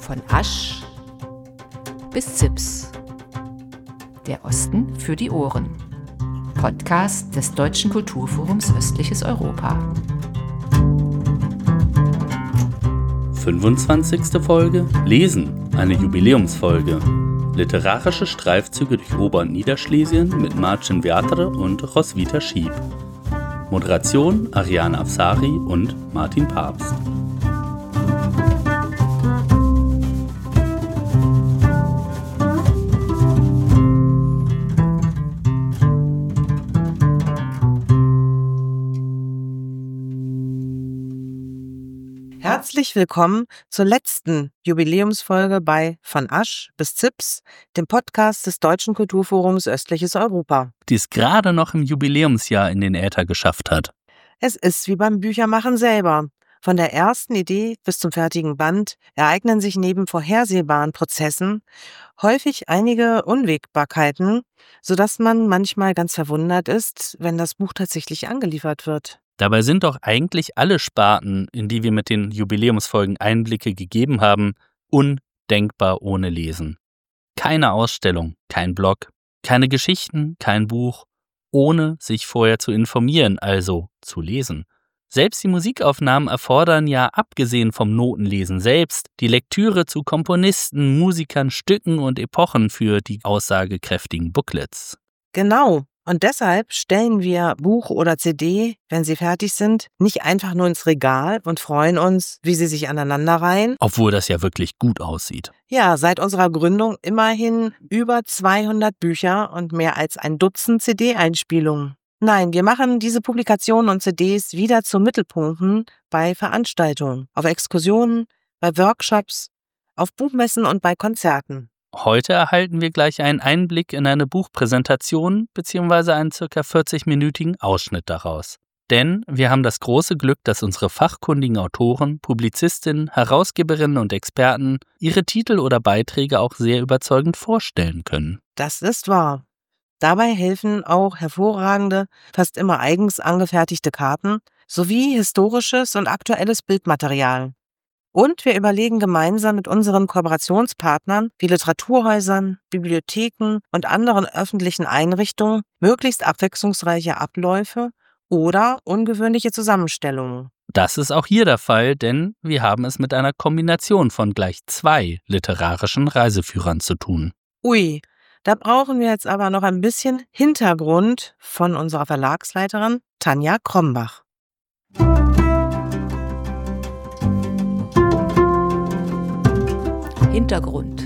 Von Asch bis Zips. Der Osten für die Ohren. Podcast des Deutschen Kulturforums Östliches Europa. 25. Folge Lesen, eine Jubiläumsfolge. Literarische Streifzüge durch Ober- und Niederschlesien mit Marcin Wiatre und Roswitha Schieb. Moderation Ariane Afsari und Martin Pabst. Herzlich willkommen zur letzten Jubiläumsfolge bei Von Asch bis Zips, dem Podcast des Deutschen Kulturforums Östliches Europa. Die es gerade noch im Jubiläumsjahr in den Äther geschafft hat. Es ist wie beim Büchermachen selber. Von der ersten Idee bis zum fertigen Band ereignen sich neben vorhersehbaren Prozessen häufig einige Unwägbarkeiten, sodass man manchmal ganz verwundert ist, wenn das Buch tatsächlich angeliefert wird. Dabei sind doch eigentlich alle Sparten, in die wir mit den Jubiläumsfolgen Einblicke gegeben haben, undenkbar ohne Lesen. Keine Ausstellung, kein Blog, keine Geschichten, kein Buch, ohne sich vorher zu informieren, also zu lesen. Selbst die Musikaufnahmen erfordern ja, abgesehen vom Notenlesen selbst, die Lektüre zu Komponisten, Musikern, Stücken und Epochen für die aussagekräftigen Booklets. Genau. Und deshalb stellen wir Buch oder CD, wenn sie fertig sind, nicht einfach nur ins Regal und freuen uns, wie sie sich aneinanderreihen. Obwohl das ja wirklich gut aussieht. Ja, seit unserer Gründung immerhin über 200 Bücher und mehr als ein Dutzend CD-Einspielungen. Nein, wir machen diese Publikationen und CDs wieder zu Mittelpunkten bei Veranstaltungen, auf Exkursionen, bei Workshops, auf Buchmessen und bei Konzerten. Heute erhalten wir gleich einen Einblick in eine Buchpräsentation bzw. einen ca. 40-minütigen Ausschnitt daraus. Denn wir haben das große Glück, dass unsere fachkundigen Autoren, Publizistinnen, Herausgeberinnen und Experten ihre Titel oder Beiträge auch sehr überzeugend vorstellen können. Das ist wahr. Dabei helfen auch hervorragende, fast immer eigens angefertigte Karten sowie historisches und aktuelles Bildmaterial. Und wir überlegen gemeinsam mit unseren Kooperationspartnern wie Literaturhäusern, Bibliotheken und anderen öffentlichen Einrichtungen möglichst abwechslungsreiche Abläufe oder ungewöhnliche Zusammenstellungen. Das ist auch hier der Fall, denn wir haben es mit einer Kombination von gleich 2 literarischen Reiseführern zu tun. Ui, da brauchen wir jetzt aber noch ein bisschen Hintergrund von unserer Verlagsleiterin Tanja Krombach. Hintergrund.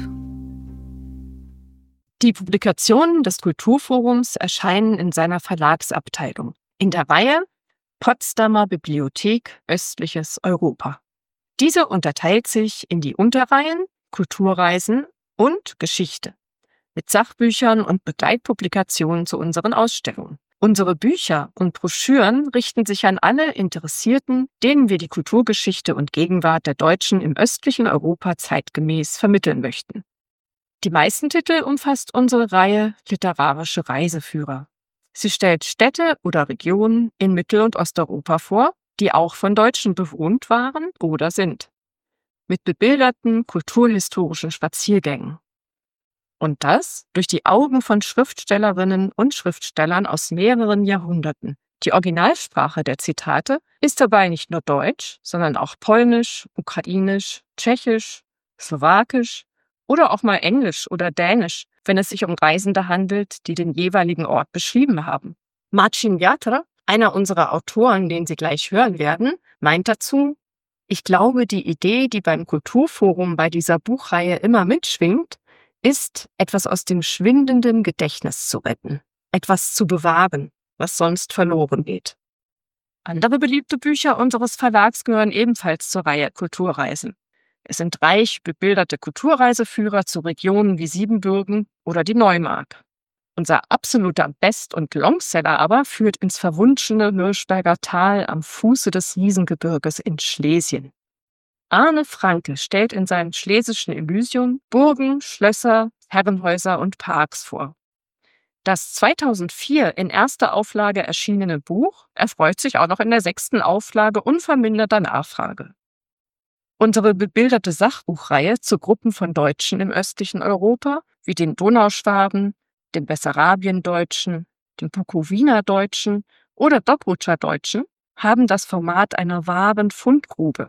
Die Publikationen des Kulturforums erscheinen in seiner Verlagsabteilung in der Reihe Potsdamer Bibliothek Östliches Europa. Diese unterteilt sich in die Unterreihen Kulturreisen und Geschichte mit Sachbüchern und Begleitpublikationen zu unseren Ausstellungen. Unsere Bücher und Broschüren richten sich an alle Interessierten, denen wir die Kulturgeschichte und Gegenwart der Deutschen im östlichen Europa zeitgemäß vermitteln möchten. Die meisten Titel umfasst unsere Reihe Literarische Reiseführer. Sie stellt Städte oder Regionen in Mittel- und Osteuropa vor, die auch von Deutschen bewohnt waren oder sind. Mit bebilderten kulturhistorischen Spaziergängen. Und das durch die Augen von Schriftstellerinnen und Schriftstellern aus mehreren Jahrhunderten. Die Originalsprache der Zitate ist dabei nicht nur Deutsch, sondern auch Polnisch, Ukrainisch, Tschechisch, Slowakisch oder auch mal Englisch oder Dänisch, wenn es sich um Reisende handelt, die den jeweiligen Ort beschrieben haben. Marcin Wiatre, einer unserer Autoren, den Sie gleich hören werden, meint dazu: Ich glaube, die Idee, die beim Kulturforum bei dieser Buchreihe immer mitschwingt, ist, etwas aus dem schwindenden Gedächtnis zu retten, etwas zu bewahren, was sonst verloren geht. Andere beliebte Bücher unseres Verlags gehören ebenfalls zur Reihe Kulturreisen. Es sind reich bebilderte Kulturreiseführer zu Regionen wie Siebenbürgen oder die Neumark. Unser absoluter Best- und Longseller aber führt ins verwunschene Hirschberger Tal am Fuße des Riesengebirges in Schlesien. Arne Franke stellt in seinem Schlesischen Elysium Burgen, Schlösser, Herrenhäuser und Parks vor. Das 2004 in erster Auflage erschienene Buch erfreut sich auch noch in der 6. Auflage unverminderter Nachfrage. Unsere bebilderte Sachbuchreihe zu Gruppen von Deutschen im östlichen Europa, wie den Donauschwaben, den Bessarabiendeutschen, den Bukowiner Deutschen oder Dobrudscher Deutschen, haben das Format einer wahren Fundgrube.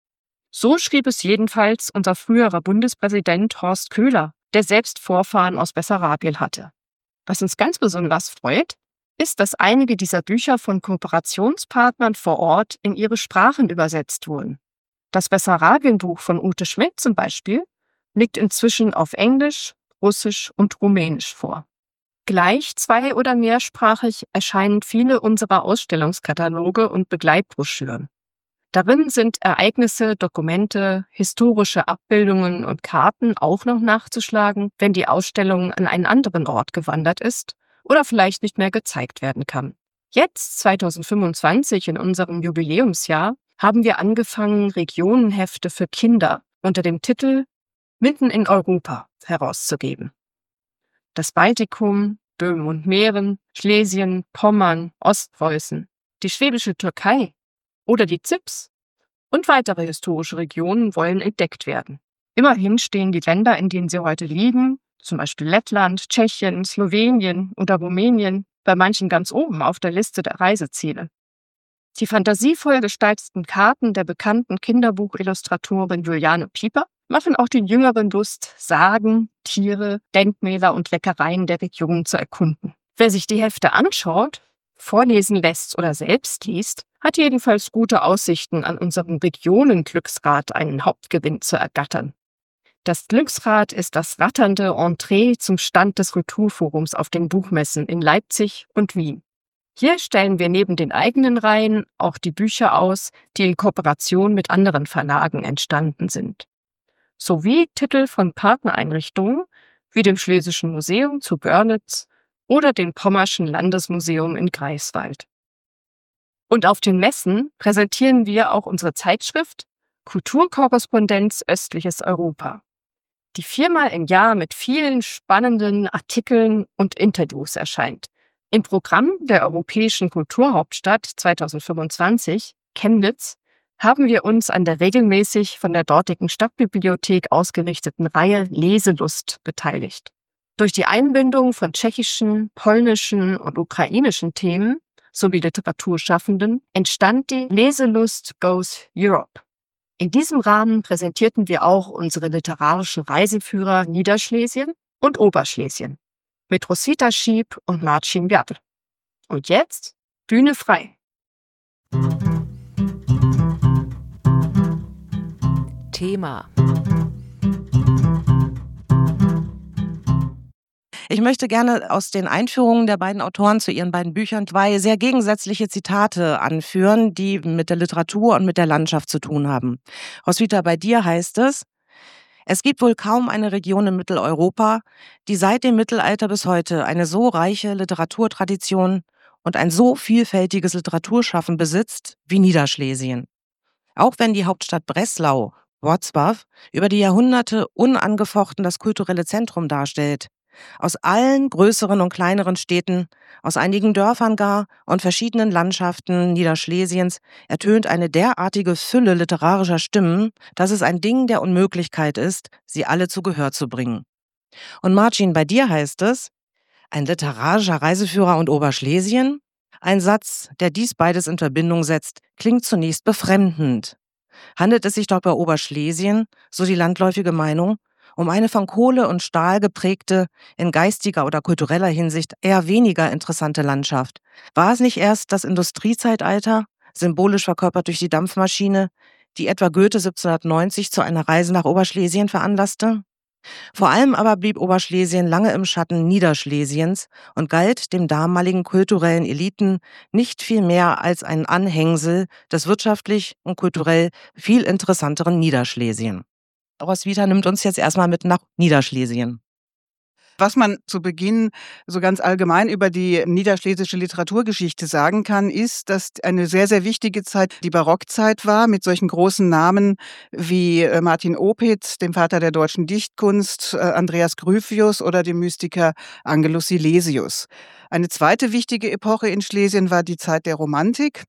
So schrieb es jedenfalls unser früherer Bundespräsident Horst Köhler, der selbst Vorfahren aus Bessarabien hatte. Was uns ganz besonders freut, ist, dass einige dieser Bücher von Kooperationspartnern vor Ort in ihre Sprachen übersetzt wurden. Das Bessarabienbuch von Ute Schmidt zum Beispiel liegt inzwischen auf Englisch, Russisch und Rumänisch vor. Gleich zwei- oder mehrsprachig erscheinen viele unserer Ausstellungskataloge und Begleitbroschüren. Darin sind Ereignisse, Dokumente, historische Abbildungen und Karten auch noch nachzuschlagen, wenn die Ausstellung an einen anderen Ort gewandert ist oder vielleicht nicht mehr gezeigt werden kann. Jetzt, 2025, in unserem Jubiläumsjahr, haben wir angefangen, Regionenhefte für Kinder unter dem Titel Mitten in Europa herauszugeben. Das Baltikum, Böhmen und Mähren, Schlesien, Pommern, Ostpreußen, die schwäbische Türkei oder die Zips und weitere historische Regionen wollen entdeckt werden. Immerhin stehen die Länder, in denen sie heute liegen, zum Beispiel Lettland, Tschechien, Slowenien oder Rumänien, bei manchen ganz oben auf der Liste der Reiseziele. Die fantasievoll gestalteten Karten der bekannten Kinderbuchillustratorin Juliane Pieper machen auch den Jüngeren Lust, Sagen, Tiere, Denkmäler und Leckereien der Region zu erkunden. Wer sich die Hefte anschaut, vorlesen lässt oder selbst liest, hat jedenfalls gute Aussichten, an unserem Regionenglücksrad einen Hauptgewinn zu ergattern. Das Glücksrad ist das ratternde Entree zum Stand des Kulturforums auf den Buchmessen in Leipzig und Wien. Hier stellen wir neben den eigenen Reihen auch die Bücher aus, die in Kooperation mit anderen Verlagen entstanden sind. Sowie Titel von Partnereinrichtungen wie dem Schlesischen Museum zu Görlitz oder dem Pommerschen Landesmuseum in Greifswald. Und auf den Messen präsentieren wir auch unsere Zeitschrift Kulturkorrespondenz Östliches Europa, die 4-mal im Jahr mit vielen spannenden Artikeln und Interviews erscheint. Im Programm der Europäischen Kulturhauptstadt 2025, Chemnitz, haben wir uns an der regelmäßig von der dortigen Stadtbibliothek ausgerichteten Reihe Leselust beteiligt. Durch die Einbindung von tschechischen, polnischen und ukrainischen Themen sowie Literaturschaffenden entstand die Leselust Goes Europe. In diesem Rahmen präsentierten wir auch unsere literarischen Reiseführer Niederschlesien und Oberschlesien mit Rosita Schieb und Marcin Wiatr. Und jetzt Bühne frei. Thema. Ich möchte gerne aus den Einführungen der beiden Autoren zu ihren beiden Büchern 2 sehr gegensätzliche Zitate anführen, die mit der Literatur und mit der Landschaft zu tun haben. Roswitha, bei dir heißt es: Es gibt wohl kaum eine Region in Mitteleuropa, die seit dem Mittelalter bis heute eine so reiche Literaturtradition und ein so vielfältiges Literaturschaffen besitzt wie Niederschlesien. Auch wenn die Hauptstadt Breslau, Wrocław, über die Jahrhunderte unangefochten das kulturelle Zentrum darstellt, aus allen größeren und kleineren Städten, aus einigen Dörfern gar und verschiedenen Landschaften Niederschlesiens ertönt eine derartige Fülle literarischer Stimmen, dass es ein Ding der Unmöglichkeit ist, sie alle zu Gehör zu bringen. Und Marcin, bei dir heißt es: Ein literarischer Reiseführer und Oberschlesien? Ein Satz, der dies beides in Verbindung setzt, klingt zunächst befremdend. Handelt es sich doch bei Oberschlesien, so die landläufige Meinung, um eine von Kohle und Stahl geprägte, in geistiger oder kultureller Hinsicht eher weniger interessante Landschaft? War es nicht erst das Industriezeitalter, symbolisch verkörpert durch die Dampfmaschine, die etwa Goethe 1790 zu einer Reise nach Oberschlesien veranlasste? Vor allem aber blieb Oberschlesien lange im Schatten Niederschlesiens und galt den damaligen kulturellen Eliten nicht viel mehr als ein Anhängsel des wirtschaftlich und kulturell viel interessanteren Niederschlesien. Roswitha nimmt uns jetzt erstmal mit nach Niederschlesien. Was man zu Beginn so ganz allgemein über die niederschlesische Literaturgeschichte sagen kann, ist, dass eine sehr, sehr wichtige Zeit die Barockzeit war, mit solchen großen Namen wie Martin Opitz, dem Vater der deutschen Dichtkunst, Andreas Gryphius oder dem Mystiker Angelus Silesius. Eine zweite wichtige Epoche in Schlesien war die Zeit der Romantik.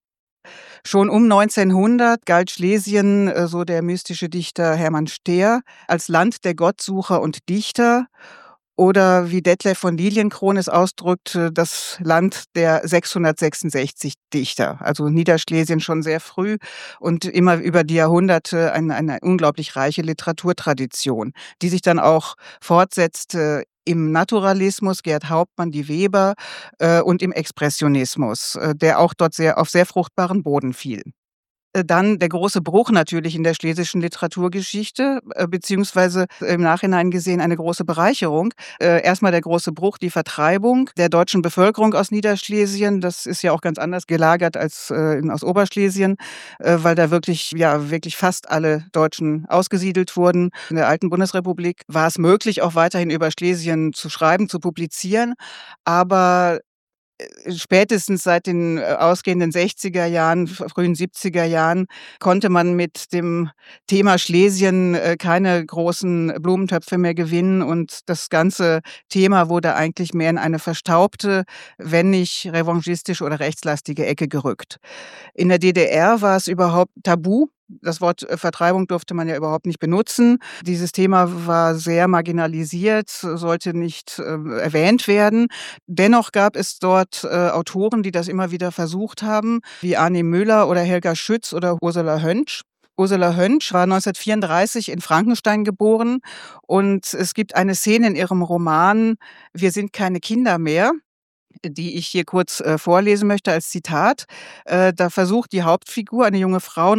Schon um 1900 galt Schlesien, so der mystische Dichter Hermann Stehr, als Land der Gottsucher und Dichter. Oder wie Detlev von Lilienkron es ausdrückt, das Land der 666 Dichter. Also Niederschlesien schon sehr früh und immer über die Jahrhunderte eine unglaublich reiche Literaturtradition, die sich dann auch fortsetzt im Naturalismus, Gerd Hauptmann, die Weber, und im Expressionismus, der auch dort auf sehr fruchtbaren Boden fiel. Dann der große Bruch natürlich in der schlesischen Literaturgeschichte, beziehungsweise im Nachhinein gesehen eine große Bereicherung. Erst der große Bruch, die Vertreibung der deutschen Bevölkerung aus Niederschlesien. Das ist ja auch ganz anders gelagert als aus Oberschlesien, weil da wirklich fast alle Deutschen ausgesiedelt wurden. In der alten Bundesrepublik war es möglich, auch weiterhin über Schlesien zu schreiben, zu publizieren, aber spätestens seit den ausgehenden 60er Jahren, frühen 70er Jahren konnte man mit dem Thema Schlesien keine großen Blumentöpfe mehr gewinnen und das ganze Thema wurde eigentlich mehr in eine verstaubte, wenn nicht revanchistische oder rechtslastige Ecke gerückt. In der DDR war es überhaupt tabu. Das Wort Vertreibung durfte man ja überhaupt nicht benutzen. Dieses Thema war sehr marginalisiert, sollte nicht erwähnt werden. Dennoch gab es dort Autoren, die das immer wieder versucht haben, wie Arne Müller oder Helga Schütz oder Ursula Hönsch. Ursula Hönsch war 1934 in Frankenstein geboren und es gibt eine Szene in ihrem Roman Wir sind keine Kinder mehr, die ich hier kurz vorlesen möchte als Zitat. Da versucht die Hauptfigur, eine junge Frau,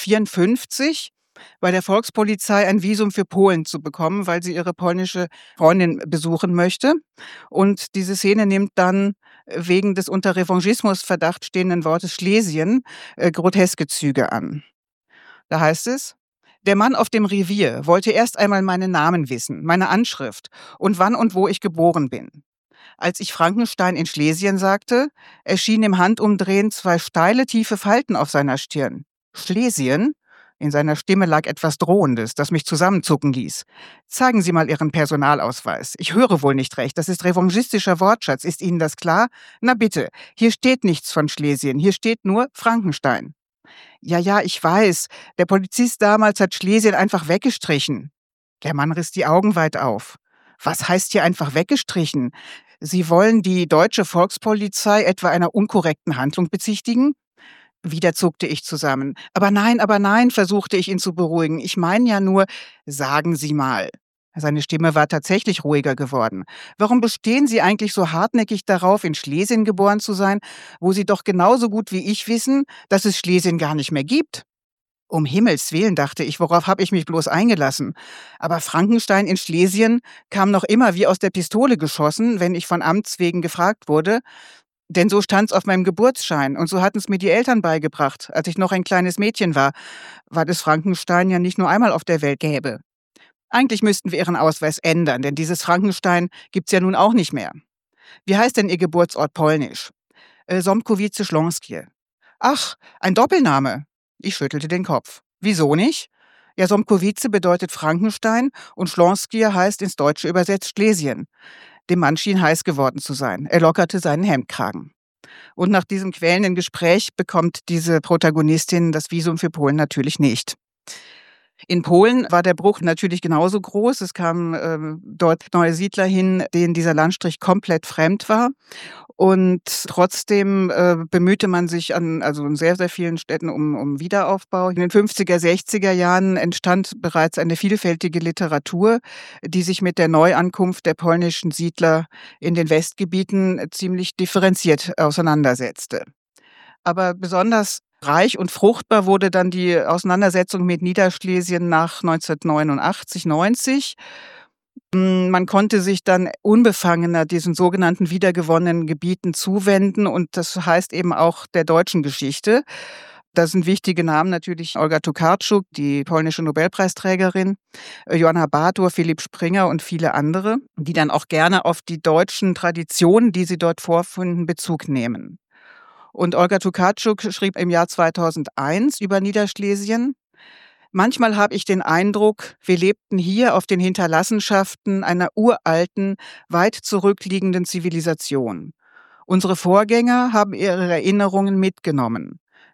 1954 bei der Volkspolizei ein Visum für Polen zu bekommen, weil sie ihre polnische Freundin besuchen möchte. Und diese Szene nimmt dann wegen des unter Revanchismusverdacht stehenden Wortes Schlesien groteske Züge an. Da heißt es: Der Mann auf dem Revier wollte erst einmal meinen Namen wissen, meine Anschrift und wann und wo ich geboren bin. Als ich Frankenstein in Schlesien sagte, erschienen im Handumdrehen 2 steile, tiefe Falten auf seiner Stirn. Schlesien? In seiner Stimme lag etwas Drohendes, das mich zusammenzucken ließ. Zeigen Sie mal Ihren Personalausweis. Ich höre wohl nicht recht, das ist revanchistischer Wortschatz. Ist Ihnen das klar? Na bitte, hier steht nichts von Schlesien, hier steht nur Frankenstein. Ja, ich weiß, der Polizist damals hat Schlesien einfach weggestrichen. Der Mann riss die Augen weit auf. Was heißt hier einfach weggestrichen? Sie wollen die deutsche Volkspolizei etwa einer unkorrekten Handlung bezichtigen? Wieder zuckte ich zusammen. Aber nein, versuchte ich ihn zu beruhigen. Ich meine ja nur, sagen Sie mal. Seine Stimme war tatsächlich ruhiger geworden. Warum bestehen Sie eigentlich so hartnäckig darauf, in Schlesien geboren zu sein, wo Sie doch genauso gut wie ich wissen, dass es Schlesien gar nicht mehr gibt? Um Himmels Willen, dachte ich, worauf habe ich mich bloß eingelassen? Aber Frankenstein in Schlesien kam noch immer wie aus der Pistole geschossen, wenn ich von Amts wegen gefragt wurde. Denn so stand's auf meinem Geburtsschein und so hatten's mir die Eltern beigebracht, als ich noch ein kleines Mädchen war, weil es Frankenstein ja nicht nur einmal auf der Welt gäbe. Eigentlich müssten wir Ihren Ausweis ändern, denn dieses Frankenstein gibt's ja nun auch nicht mehr. Wie heißt denn Ihr Geburtsort polnisch? Ząbkowice-Śląskie. Ach, ein Doppelname. Ich schüttelte den Kopf. Wieso nicht? Ja, Ząbkowice bedeutet Frankenstein und Śląskie heißt ins Deutsche übersetzt Schlesien. Dem Mann schien heiß geworden zu sein. Er lockerte seinen Hemdkragen. Und nach diesem quälenden Gespräch bekommt diese Protagonistin das Visum für Polen natürlich nicht. In Polen war der Bruch natürlich genauso groß. Es kamen dort neue Siedler hin, denen dieser Landstrich komplett fremd war. Und trotzdem bemühte man sich in sehr, sehr vielen Städten um Wiederaufbau. In den 50er, 60er Jahren entstand bereits eine vielfältige Literatur, die sich mit der Neuankunft der polnischen Siedler in den Westgebieten ziemlich differenziert auseinandersetzte. Aber besonders reich und fruchtbar wurde dann die Auseinandersetzung mit Niederschlesien nach 1989, 90. Man konnte sich dann unbefangener diesen sogenannten wiedergewonnenen Gebieten zuwenden und das heißt eben auch der deutschen Geschichte. Da sind wichtige Namen natürlich Olga Tokarczuk, die polnische Nobelpreisträgerin, Joanna Bator, Philipp Springer und viele andere, die dann auch gerne auf die deutschen Traditionen, die sie dort vorfinden, Bezug nehmen. Und Olga Tokarczuk schrieb im Jahr 2001 über Niederschlesien: Manchmal habe ich den Eindruck, wir lebten hier auf den Hinterlassenschaften einer uralten, weit zurückliegenden Zivilisation. Unsere Vorgänger haben ihre Erinnerungen mitgenommen.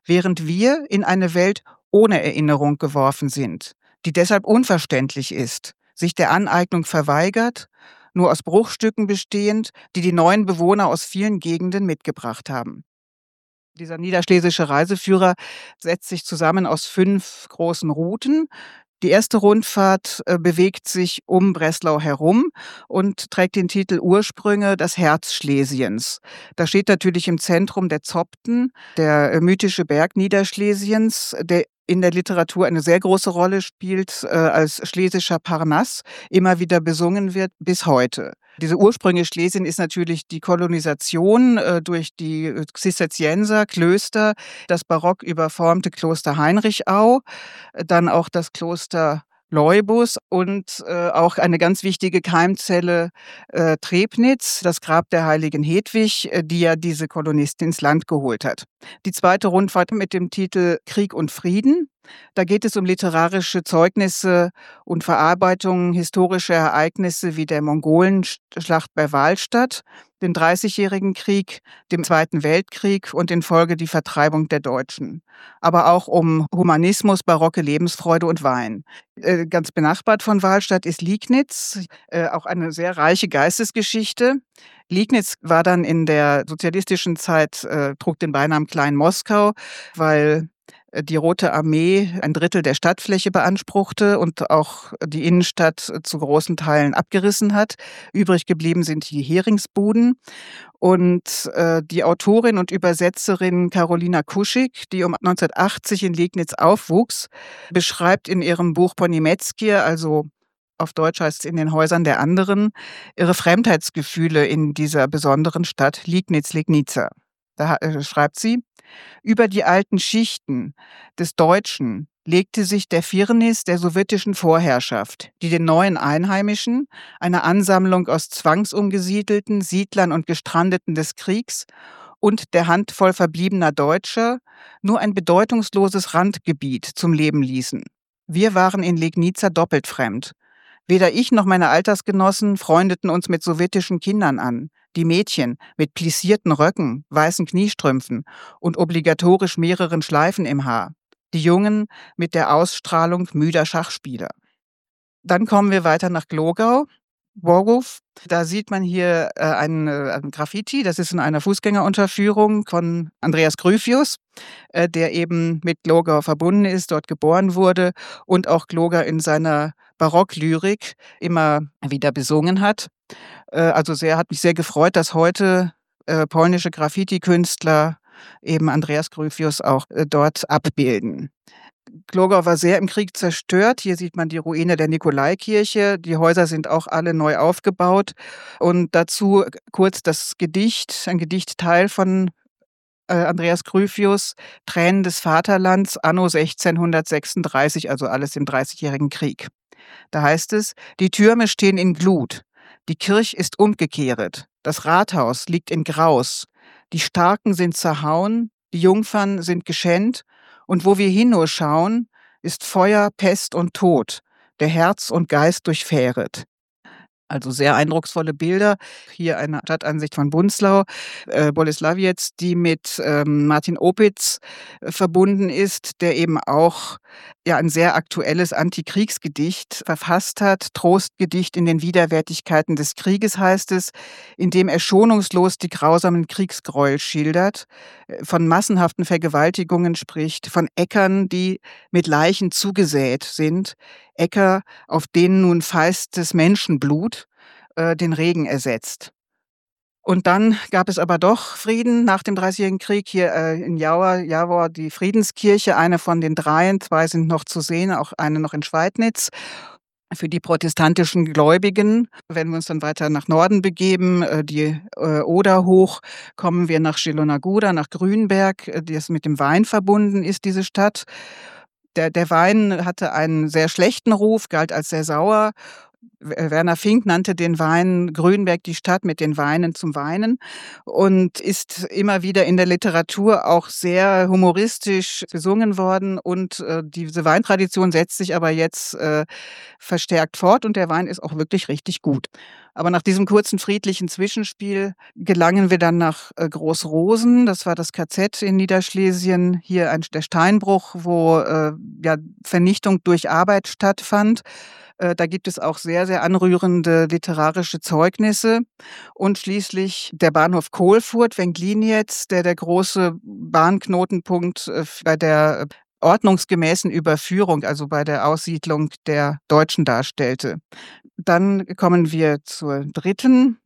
während wir in eine Welt ohne Erinnerung geworfen sind, die deshalb unverständlich ist, sich der Aneignung verweigert, nur aus Bruchstücken bestehend, die die neuen Bewohner aus vielen Gegenden mitgebracht haben. Dieser niederschlesische Reiseführer setzt sich zusammen aus 5 großen Routen. Die erste Rundfahrt bewegt sich um Breslau herum und trägt den Titel Ursprünge, das Herz Schlesiens. Da steht natürlich im Zentrum der Zopten, der mythische Berg Niederschlesiens, der in der Literatur eine sehr große Rolle spielt, als schlesischer Parnass immer wieder besungen wird bis heute. Diese Ursprünge Schlesien ist natürlich die Kolonisation durch die Zisterzienser Klöster, das barock überformte Kloster Heinrichau, dann auch das Kloster Leubus und auch eine ganz wichtige Keimzelle Trebnitz, das Grab der heiligen Hedwig, die ja diese Kolonisten ins Land geholt hat. Die zweite Rundfahrt mit dem Titel Krieg und Frieden. Da geht es um literarische Zeugnisse und Verarbeitungen historischer Ereignisse wie der Mongolenschlacht bei Wahlstatt, dem Dreißigjährigen Krieg, dem Zweiten Weltkrieg und in Folge die Vertreibung der Deutschen. Aber auch um Humanismus, barocke Lebensfreude und Wein. Ganz benachbart von Wahlstatt ist Liegnitz, auch eine sehr reiche Geistesgeschichte. Liegnitz war dann in der sozialistischen Zeit, trug den Beinamen Klein Moskau, weil die Rote Armee ein Drittel der Stadtfläche beanspruchte und auch die Innenstadt zu großen Teilen abgerissen hat. Übrig geblieben sind die Heringsbuden. Und die Autorin und Übersetzerin Carolina Kuschig, die um 1980 in Liegnitz aufwuchs, beschreibt in ihrem Buch Ponimetskir, also auf Deutsch heißt es in den Häusern der anderen, ihre Fremdheitsgefühle in dieser besonderen Stadt Liegnitz-Legnica. Da schreibt sie: Über die alten Schichten des Deutschen legte sich der Firnis der sowjetischen Vorherrschaft, die den neuen Einheimischen, einer Ansammlung aus zwangsumgesiedelten Siedlern und Gestrandeten des Kriegs und der Handvoll verbliebener Deutscher, nur ein bedeutungsloses Randgebiet zum Leben ließen. Wir waren in Legnica doppelt fremd. Weder ich noch meine Altersgenossen freundeten uns mit sowjetischen Kindern an. Die Mädchen mit plissierten Röcken, weißen Kniestrümpfen und obligatorisch mehreren Schleifen im Haar. Die Jungen mit der Ausstrahlung müder Schachspieler. Dann kommen wir weiter nach Glogau, Borgów. Da sieht man hier ein Graffiti, das ist in einer Fußgängerunterführung von Andreas Gryphius, der eben mit Glogau verbunden ist, dort geboren wurde und auch Glogau in seiner Barocklyrik immer wieder besungen hat. Also hat mich sehr gefreut, dass heute polnische Graffiti-Künstler eben Andreas Gryphius auch dort abbilden. Glogau war sehr im Krieg zerstört. Hier sieht man die Ruine der Nikolaikirche. Die Häuser sind auch alle neu aufgebaut. Und dazu kurz das Gedicht, ein Gedichtteil von Andreas Gryphius, Tränen des Vaterlands, anno 1636, also alles im Dreißigjährigen Krieg. Da heißt es: Die Türme stehen in Glut, die Kirch ist umgekehret, das Rathaus liegt in Graus, die Starken sind zerhauen, die Jungfern sind geschändt, und wo wir hin nur schauen, ist Feuer, Pest und Tod, der Herz und Geist durchfähret. Also sehr eindrucksvolle Bilder. Hier eine Stadtansicht von Bunzlau, Boleslawiec, die mit Martin Opitz verbunden ist, der eben auch ein sehr aktuelles Antikriegsgedicht verfasst hat. Trostgedicht in den Widerwärtigkeiten des Krieges heißt es, in dem er schonungslos die grausamen Kriegsgräuel schildert, von massenhaften Vergewaltigungen spricht, von Äckern, die mit Leichen zugesät sind, Äcker, auf denen nun feistes Menschenblut den Regen ersetzt. Und dann gab es aber doch Frieden nach dem Dreißigjährigen Krieg. Hier in Jawor die Friedenskirche, eine von den 3, 2 sind noch zu sehen, auch eine noch in Schweidnitz. Für die protestantischen Gläubigen, wenn wir uns dann weiter nach Norden begeben, die Oder hoch, kommen wir nach Zielona Góra, nach Grünberg, das mit dem Wein verbunden ist, diese Stadt. Der Wein hatte einen sehr schlechten Ruf, galt als sehr sauer. Werner Fink nannte den Wein Grünberg die Stadt mit den Weinen zum Weinen und ist immer wieder in der Literatur auch sehr humoristisch gesungen worden. Und diese Weintradition setzt sich aber jetzt verstärkt fort und der Wein ist auch wirklich richtig gut. Aber nach diesem kurzen friedlichen Zwischenspiel gelangen wir dann nach Großrosen. Das war das KZ in Niederschlesien, hier der Steinbruch, wo Vernichtung durch Arbeit stattfand. Da gibt es auch sehr, sehr anrührende literarische Zeugnisse. Und schließlich der Bahnhof Kohlfurt, Wenglinetz, der große Bahnknotenpunkt bei der ordnungsgemäßen Überführung, also bei der Aussiedlung der Deutschen darstellte. Dann kommen wir zur dritten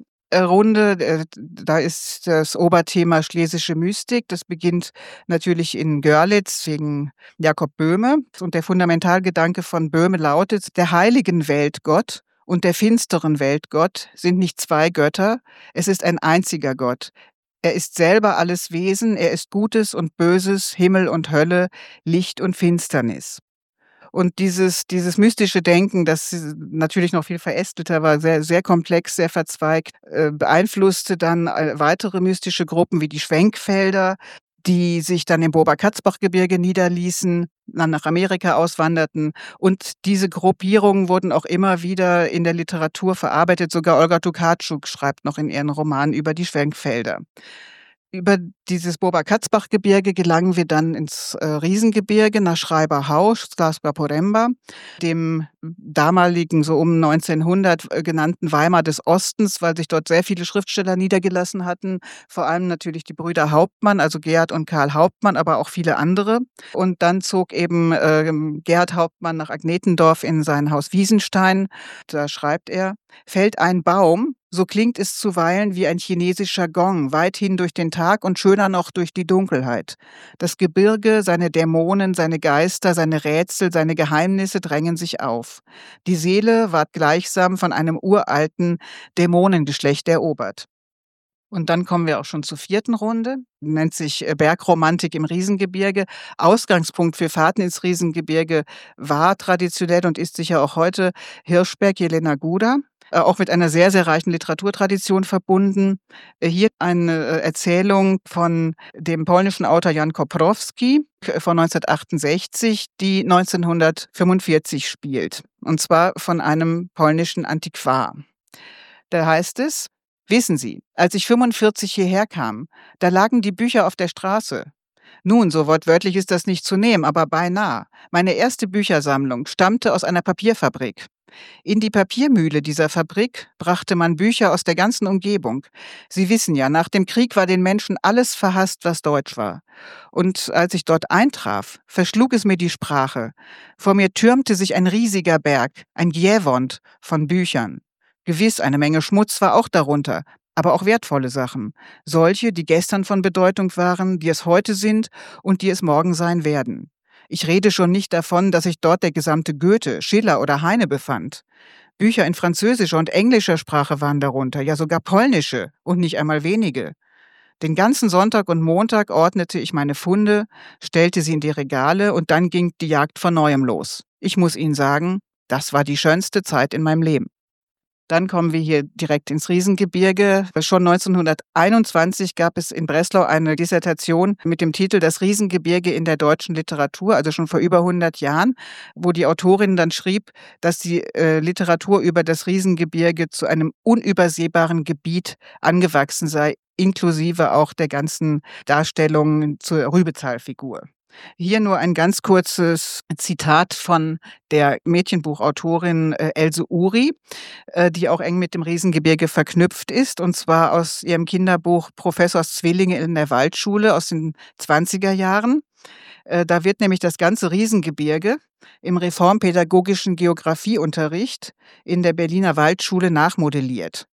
Runde. Da ist das Oberthema schlesische Mystik. Das beginnt natürlich in Görlitz wegen Jakob Böhme. Und der Fundamentalgedanke von Böhme lautet: Der heiligen Weltgott und der finsteren Weltgott sind nicht zwei Götter, es ist ein einziger Gott. Er ist selber alles Wesen, er ist Gutes und Böses, Himmel und Hölle, Licht und Finsternis. Und dieses mystische Denken, das natürlich noch viel verästelter war, sehr, sehr komplex, sehr verzweigt, beeinflusste dann weitere mystische Gruppen wie die Schwenkfelder, die sich dann im Bober-Katzbach-Gebirge niederließen, dann nach Amerika auswanderten. Und diese Gruppierungen wurden auch immer wieder in der Literatur verarbeitet. Sogar Olga Tokarczuk schreibt noch in ihren Romanen über die Schwenkfelder. Über dieses Bober-Katzbach-Gebirge gelangen wir dann ins Riesengebirge nach Schreiberhau, Sklasba Poremba, dem damaligen so um 1900 genannten Weimar des Ostens, weil sich dort sehr viele Schriftsteller niedergelassen hatten, vor allem natürlich die Brüder Hauptmann, also Gerhard und Karl Hauptmann, aber auch viele andere. Und dann zog eben Gerhard Hauptmann nach Agnetendorf in sein Haus Wiesenstein. Da schreibt er: Fällt ein Baum, so klingt es zuweilen wie ein chinesischer Gong, weithin durch den Tag und schöner noch durch die Dunkelheit. Das Gebirge, seine Dämonen, seine Geister, seine Rätsel, seine Geheimnisse drängen sich auf. Die Seele ward gleichsam von einem uralten Dämonengeschlecht erobert. Und dann kommen wir auch schon zur vierten Runde, nennt sich Bergromantik im Riesengebirge. Ausgangspunkt für Fahrten ins Riesengebirge war traditionell und ist sicher auch heute Hirschberg, Jelena Guda, auch mit einer sehr, sehr reichen Literaturtradition verbunden. Hier eine Erzählung von dem polnischen Autor Jan Koprowski von 1968, die 1945 spielt. Und zwar von einem polnischen Antiquar. Da heißt es: Wissen Sie, als ich 45 hierher kam, da lagen die Bücher auf der Straße. Nun, so wortwörtlich ist das nicht zu nehmen, aber beinahe. Meine erste Büchersammlung stammte aus einer Papierfabrik. In die Papiermühle dieser Fabrik brachte man Bücher aus der ganzen Umgebung. Sie wissen ja, nach dem Krieg war den Menschen alles verhasst, was deutsch war. Und als ich dort eintraf, verschlug es mir die Sprache. Vor mir türmte sich ein riesiger Berg, ein Giewont von Büchern. Gewiss, eine Menge Schmutz war auch darunter, aber auch wertvolle Sachen. Solche, die gestern von Bedeutung waren, die es heute sind und die es morgen sein werden. Ich rede schon nicht davon, dass sich dort der gesamte Goethe, Schiller oder Heine befand. Bücher in französischer und englischer Sprache waren darunter, ja sogar polnische und nicht einmal wenige. Den ganzen Sonntag und Montag ordnete ich meine Funde, stellte sie in die Regale und dann ging die Jagd von neuem los. Ich muss Ihnen sagen, das war die schönste Zeit in meinem Leben. Dann kommen wir hier direkt ins Riesengebirge. Schon 1921 gab es in Breslau eine Dissertation mit dem Titel Das Riesengebirge in der deutschen Literatur, also schon vor über 100 Jahren, wo die Autorin dann schrieb, dass die Literatur über das Riesengebirge zu einem unübersehbaren Gebiet angewachsen sei, inklusive auch der ganzen Darstellungen zur Rübezahlfigur. Hier nur ein ganz kurzes Zitat von der Mädchenbuchautorin Else Uri, die auch eng mit dem Riesengebirge verknüpft ist, und zwar aus ihrem Kinderbuch Professors Zwillinge in der Waldschule aus den 20er Jahren. Da wird nämlich das ganze Riesengebirge im reformpädagogischen Geografieunterricht in der Berliner Waldschule nachmodelliert.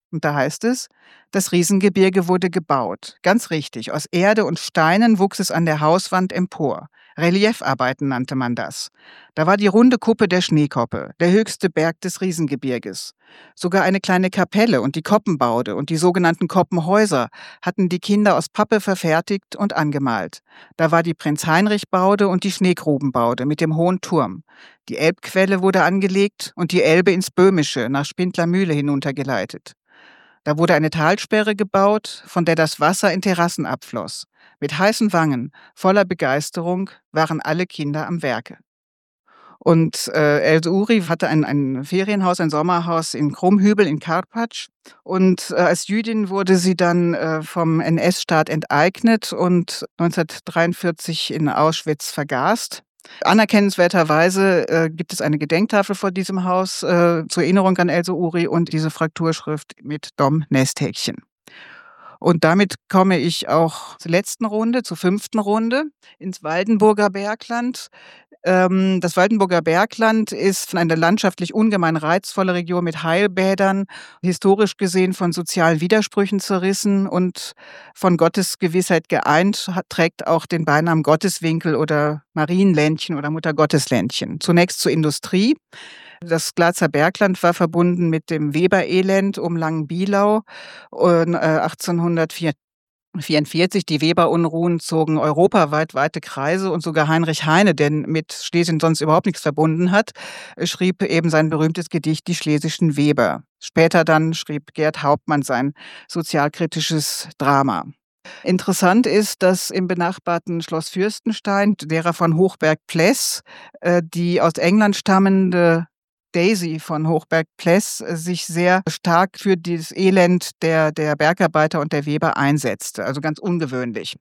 Und da heißt es, das Riesengebirge wurde gebaut. Ganz richtig, aus Erde und Steinen wuchs es an der Hauswand empor. Reliefarbeiten nannte man das. Da war die runde Kuppe der Schneekoppe, der höchste Berg des Riesengebirges. Sogar eine kleine Kapelle und die Koppenbaude und die sogenannten Koppenhäuser hatten die Kinder aus Pappe verfertigt und angemalt. Da war die Prinz-Heinrich-Baude und die Schneegrubenbaude mit dem hohen Turm. Die Elbquelle wurde angelegt und die Elbe ins Böhmische nach Spindlermühle hinuntergeleitet. Da wurde eine Talsperre gebaut, von der das Wasser in Terrassen abfloss. Mit heißen Wangen, voller Begeisterung, waren alle Kinder am Werke. Und Else Uri hatte ein Ferienhaus, ein Sommerhaus in Krummhübel in Karpatsch. Und als Jüdin wurde sie dann vom NS-Staat enteignet und 1943 in Auschwitz vergast. Anerkennenswerterweise gibt es eine Gedenktafel vor diesem Haus zur Erinnerung an Else Uri und diese Frakturschrift mit Dom-Nesthäkchen. Und damit komme ich auch zur letzten Runde, zur 5. Runde, ins Waldenburger Bergland. Das Waldenburger Bergland ist von einer landschaftlich ungemein reizvolle Region mit Heilbädern, historisch gesehen von sozialen Widersprüchen zerrissen und von Gottesgewissheit geeint, trägt auch den Beinamen Gotteswinkel oder Marienländchen oder Muttergottesländchen. Zunächst zur Industrie. Das Glatzer Bergland war verbunden mit dem Weberelend um Langenbielau. 1844, die Weberunruhen zogen europaweit weite Kreise und sogar Heinrich Heine, der mit Schlesien sonst überhaupt nichts verbunden hat, schrieb eben sein berühmtes Gedicht Die Schlesischen Weber. Später dann schrieb Gerd Hauptmann sein sozialkritisches Drama. Interessant ist, dass im benachbarten Schloss Fürstenstein, derer von Hochberg-Pless, die aus England stammende Daisy von Hochberg-Pless sich sehr stark für das Elend der Bergarbeiter und der Weber einsetzte, also ganz ungewöhnlich.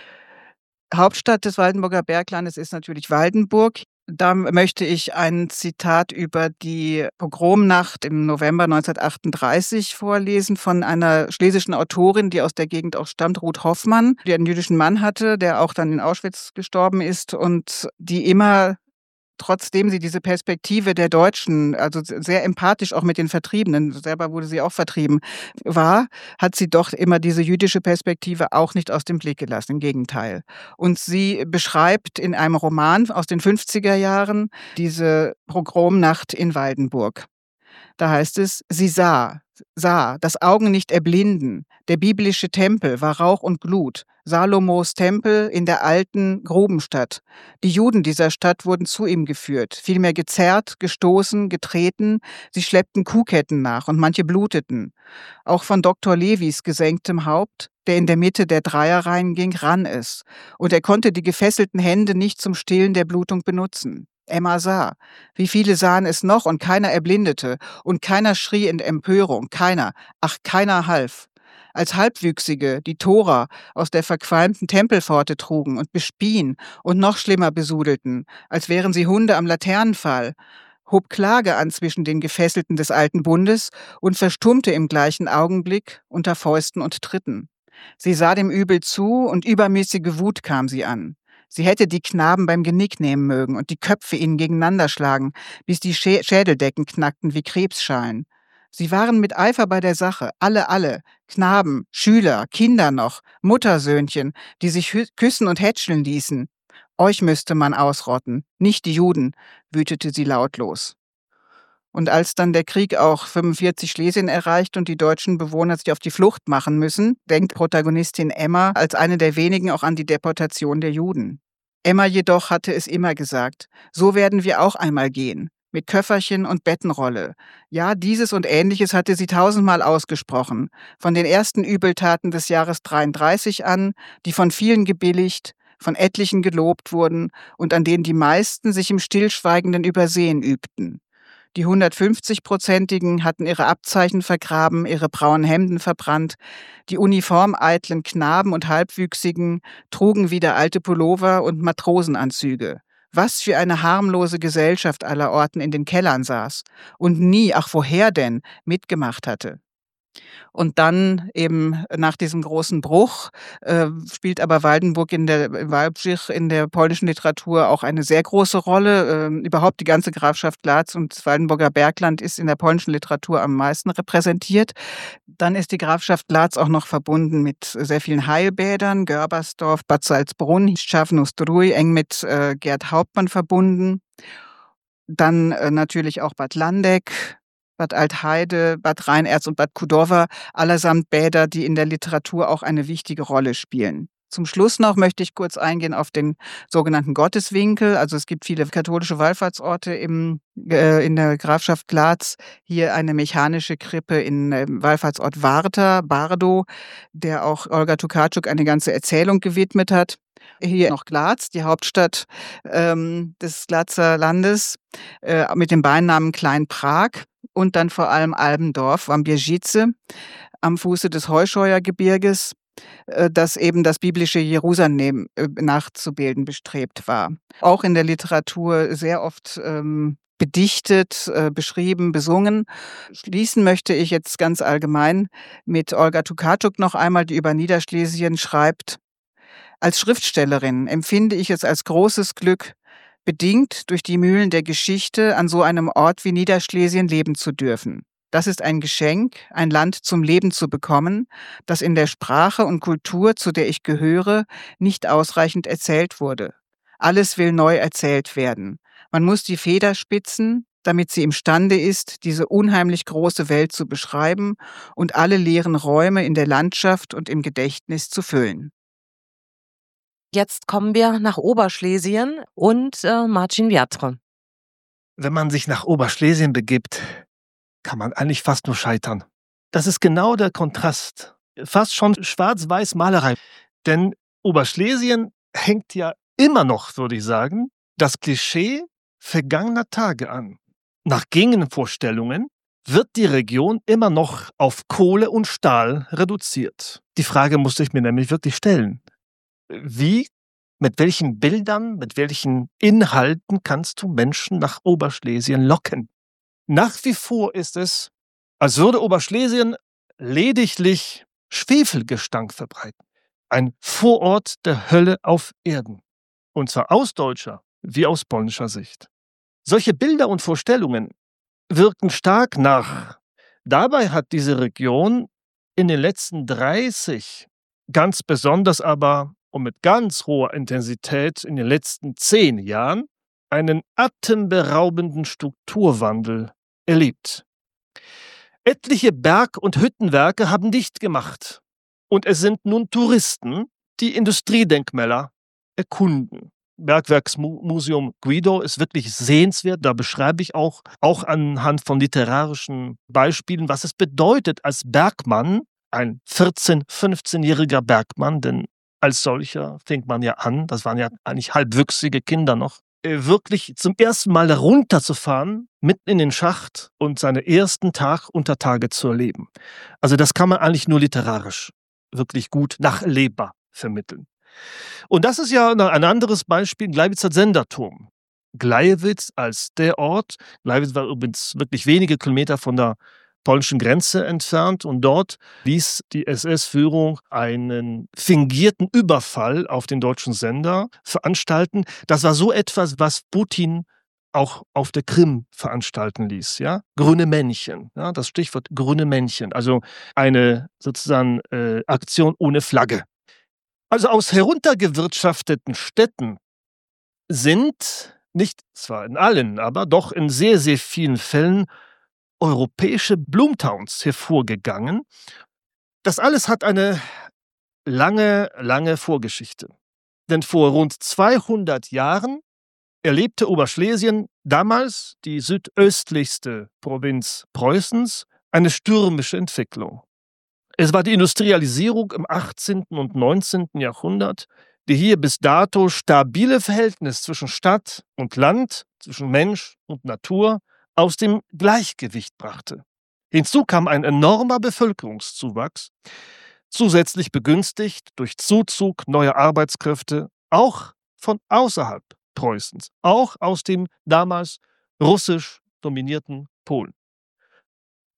Hauptstadt des Waldenburger Berglandes ist natürlich Waldenburg. Da möchte ich ein Zitat über die Pogromnacht im November 1938 vorlesen von einer schlesischen Autorin, die aus der Gegend auch stammt, Ruth Hoffmann, die einen jüdischen Mann hatte, der auch dann in Auschwitz gestorben ist und die immer, trotzdem sie diese Perspektive der Deutschen, also sehr empathisch auch mit den Vertriebenen, selber wurde sie auch vertrieben, war, hat sie doch immer diese jüdische Perspektive auch nicht aus dem Blick gelassen, im Gegenteil. Und sie beschreibt in einem Roman aus den 50er Jahren diese Pogromnacht in Waldenburg. Da heißt es, sie sah, das Augen nicht erblinden. Der biblische Tempel war Rauch und Glut. Salomos Tempel in der alten Grubenstadt. Die Juden dieser Stadt wurden zu ihm geführt, vielmehr gezerrt, gestoßen, getreten. Sie schleppten Kuhketten nach und manche bluteten. Auch von Dr. Levis gesenktem Haupt, der in der Mitte der Dreierreihen ging, rann es. Und er konnte die gefesselten Hände nicht zum Stillen der Blutung benutzen. Emma sah. Wie viele sahen es noch und keiner erblindete und keiner schrie in Empörung, keiner half. Als Halbwüchsige, die Tora aus der verqualmten Tempelpforte trugen und bespien und noch schlimmer besudelten, als wären sie Hunde am Laternenpfahl, hob Klage an zwischen den Gefesselten des alten Bundes und verstummte im gleichen Augenblick unter Fäusten und Tritten. Sie sah dem Übel zu und übermäßige Wut kam sie an. Sie hätte die Knaben beim Genick nehmen mögen und die Köpfe ihnen gegeneinander schlagen, bis die Schädeldecken knackten wie Krebsschalen. Sie waren mit Eifer bei der Sache, alle, Knaben, Schüler, Kinder noch, Muttersöhnchen, die sich küssen und hätscheln ließen. Euch müsste man ausrotten, nicht die Juden, wütete sie lautlos. Und als dann der Krieg auch 45 Schlesien erreicht und die deutschen Bewohner sich auf die Flucht machen müssen, denkt Protagonistin Emma als eine der wenigen auch an die Deportation der Juden. Emma jedoch hatte es immer gesagt, so werden wir auch einmal gehen, mit Köfferchen und Bettenrolle. Ja, dieses und Ähnliches hatte sie 1000-mal ausgesprochen, von den ersten Übeltaten des Jahres 33 an, die von vielen gebilligt, von etlichen gelobt wurden und an denen die meisten sich im stillschweigenden Übersehen übten. Die 150-Prozentigen hatten ihre Abzeichen vergraben, ihre braunen Hemden verbrannt. Die uniformeitlen Knaben und Halbwüchsigen trugen wieder alte Pullover und Matrosenanzüge. Was für eine harmlose Gesellschaft allerorten in den Kellern saß und nie, ach woher denn, mitgemacht hatte. Und dann eben nach diesem großen Bruch spielt aber Waldenburg Wałbrzych in der polnischen Literatur auch eine sehr große Rolle. Überhaupt die ganze Grafschaft Glatz und das Waldenburger Bergland ist in der polnischen Literatur am meisten repräsentiert. Dann ist die Grafschaft Glatz auch noch verbunden mit sehr vielen Heilbädern, Görbersdorf, Bad Salzbrunn, Scharfenustrój, eng mit Gerd Hauptmann verbunden. Dann natürlich auch Bad Landeck, Bad Altheide, Bad Rheinerz und Bad Kudowa, allesamt Bäder, die in der Literatur auch eine wichtige Rolle spielen. Zum Schluss noch möchte ich kurz eingehen auf den sogenannten Gotteswinkel. Also es gibt viele katholische Wallfahrtsorte in der Grafschaft Glatz. Hier eine mechanische Krippe in Wallfahrtsort Warta, Bardow, der auch Olga Tokarczuk eine ganze Erzählung gewidmet hat. Hier noch Glatz, die Hauptstadt des Glatzer Landes, mit dem Beinamen Klein Prag. Und dann vor allem Albendorf, Wambierzyce, am Fuße des Heuscheuergebirges, das eben das biblische Jerusalem nachzubilden bestrebt war. Auch in der Literatur sehr oft bedichtet, beschrieben, besungen. Schließen möchte ich jetzt ganz allgemein mit Olga Tokarczuk noch einmal, die über Niederschlesien schreibt: Als Schriftstellerin empfinde ich es als großes Glück, bedingt durch die Mühlen der Geschichte an so einem Ort wie Niederschlesien leben zu dürfen. Das ist ein Geschenk, ein Land zum Leben zu bekommen, das in der Sprache und Kultur, zu der ich gehöre, nicht ausreichend erzählt wurde. Alles will neu erzählt werden. Man muss die Feder spitzen, damit sie imstande ist, diese unheimlich große Welt zu beschreiben und alle leeren Räume in der Landschaft und im Gedächtnis zu füllen. Jetzt kommen wir nach Oberschlesien und Marcin Wiatr. Wenn man sich nach Oberschlesien begibt, kann man eigentlich fast nur scheitern. Das ist genau der Kontrast. Fast schon schwarz-weiß Malerei. Denn Oberschlesien hängt ja immer noch, würde ich sagen, das Klischee vergangener Tage an. Nach gängigen Vorstellungen wird die Region immer noch auf Kohle und Stahl reduziert. Die Frage musste ich mir nämlich wirklich stellen. Wie, mit welchen Bildern, mit welchen Inhalten kannst du Menschen nach Oberschlesien locken? Nach wie vor ist es, als würde Oberschlesien lediglich Schwefelgestank verbreiten. Ein Vorort der Hölle auf Erden. Und zwar aus deutscher wie aus polnischer Sicht. Solche Bilder und Vorstellungen wirken stark nach. Dabei hat diese Region in den letzten 30, ganz besonders aber und mit ganz hoher Intensität in den letzten 10 Jahren einen atemberaubenden Strukturwandel erlebt. Etliche Berg- und Hüttenwerke haben dicht gemacht. Und es sind nun Touristen, die Industriedenkmäler erkunden. Bergwerksmuseum Guido ist wirklich sehenswert. Da beschreibe ich auch anhand von literarischen Beispielen, was es bedeutet als Bergmann, ein 14-, 15-jähriger Bergmann, denn als solcher fängt man ja an, das waren ja eigentlich halbwüchsige Kinder noch, wirklich zum ersten Mal runterzufahren, mitten in den Schacht und seine ersten Tag unter Tage zu erleben. Also das kann man eigentlich nur literarisch wirklich gut nachlebbar vermitteln. Und das ist ja ein anderes Beispiel, Gleiwitzer Senderturm. Gleiwitz als der Ort, Gleiwitz war übrigens wirklich wenige Kilometer von der polnischen Grenze entfernt und dort ließ die SS-Führung einen fingierten Überfall auf den deutschen Sender veranstalten. Das war so etwas, was Putin auch auf der Krim veranstalten ließ. Ja? Grüne Männchen, ja? Das Stichwort grüne Männchen, also eine sozusagen Aktion ohne Flagge. Also aus heruntergewirtschafteten Städten sind, nicht zwar in allen, aber doch in sehr, sehr vielen Fällen europäische Boomtowns hervorgegangen. Das alles hat eine lange, lange Vorgeschichte. Denn vor rund 200 Jahren erlebte Oberschlesien, damals die südöstlichste Provinz Preußens, eine stürmische Entwicklung. Es war die Industrialisierung im 18. und 19. Jahrhundert, die hier bis dato stabile Verhältnis zwischen Stadt und Land, zwischen Mensch und Natur aus dem Gleichgewicht brachte. Hinzu kam ein enormer Bevölkerungszuwachs, zusätzlich begünstigt durch Zuzug neuer Arbeitskräfte, auch von außerhalb Preußens, auch aus dem damals russisch dominierten Polen.